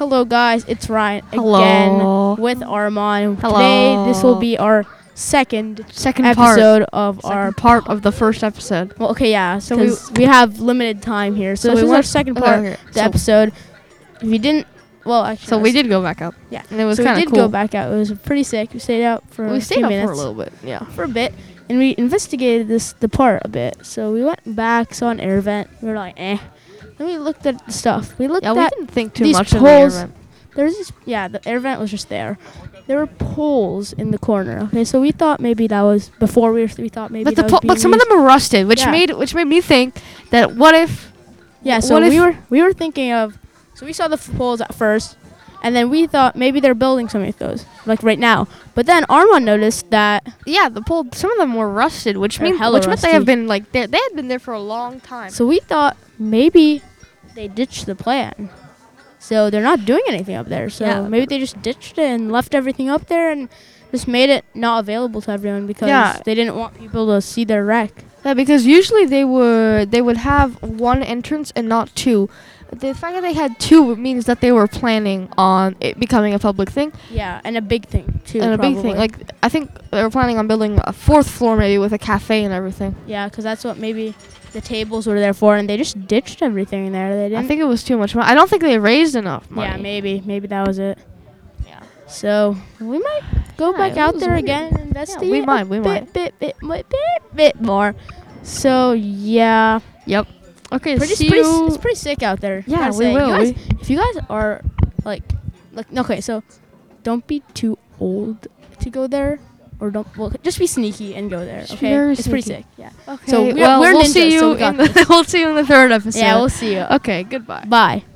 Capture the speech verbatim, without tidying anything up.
Hello guys, it's Ryan Hello. again with Armand. Hello. Today this will be our second Second episode of part. our Second part of the first episode. Well, okay, yeah. So we 'Cause- we have limited time here. So, So this we is our went- second okay, part okay, of the so- episode. If you didn't, well, actually, So no, we s- did go back up. Yeah. And it was so kind we of did cool. go back out. It was pretty sick. We stayed out for We a stayed few up minutes, for a little bit. Yeah. for a bit, and we investigated this the part a bit. So we went back, saw an air vent. We were like, eh. Then we looked at the stuff. We looked Yeah, we at didn't think too these much of the air poles. vent. There's this, yeah, the air vent was just there. There were poles in the corner. Okay, so we thought maybe that was before we were, we thought maybe But that the was po- but being some of used. them are rusted, which Yeah. made which made me think that what if Yeah, so what we if- were we were thinking of, so we saw the f- poles at first, and then we thought maybe they're building something with those, like right now. But then Armand noticed that yeah the pole some of them were rusted, which They're mean hella which meant they have rusty. been like they they had been there for a long time. So we thought maybe they ditched the plan. So they're not doing anything up there. So Yeah, maybe they just ditched it and left everything up there and just made it not available to everyone because Yeah. they didn't want people to see their wreck. Yeah, because usually they would they would have one entrance and not two. The fact that they had two means that they were planning on it becoming a public thing Yeah, and a big thing too. and a big thing. probably. Like I think they were planning on building a fourth floor maybe with a cafe and everything. Yeah, because that's what maybe the tables were there for, and they just ditched everything in there. They didn't. I think it was too much money. I don't think they raised enough money. Yeah, maybe maybe that was it. Yeah. So we might go Yeah, back it out was there weird. again and investigate. we might, a we bit, might. Bit, bit, bit, bit, bit more. So yeah, Yep. Okay. pretty, see pretty, you. it's pretty sick out there. Yeah, Gotta we say. will. You guys, We- if you guys are like, like, okay, so don't be too old to go there, or don't. Well, just be sneaky and go there. Just Okay, very it's pretty sneaky. sick. Yeah. Okay. So we're- well, we're we'll ninjas, see you so we got in the we'll see you in the third episode. Yeah, we'll see you. Okay. Goodbye. Bye.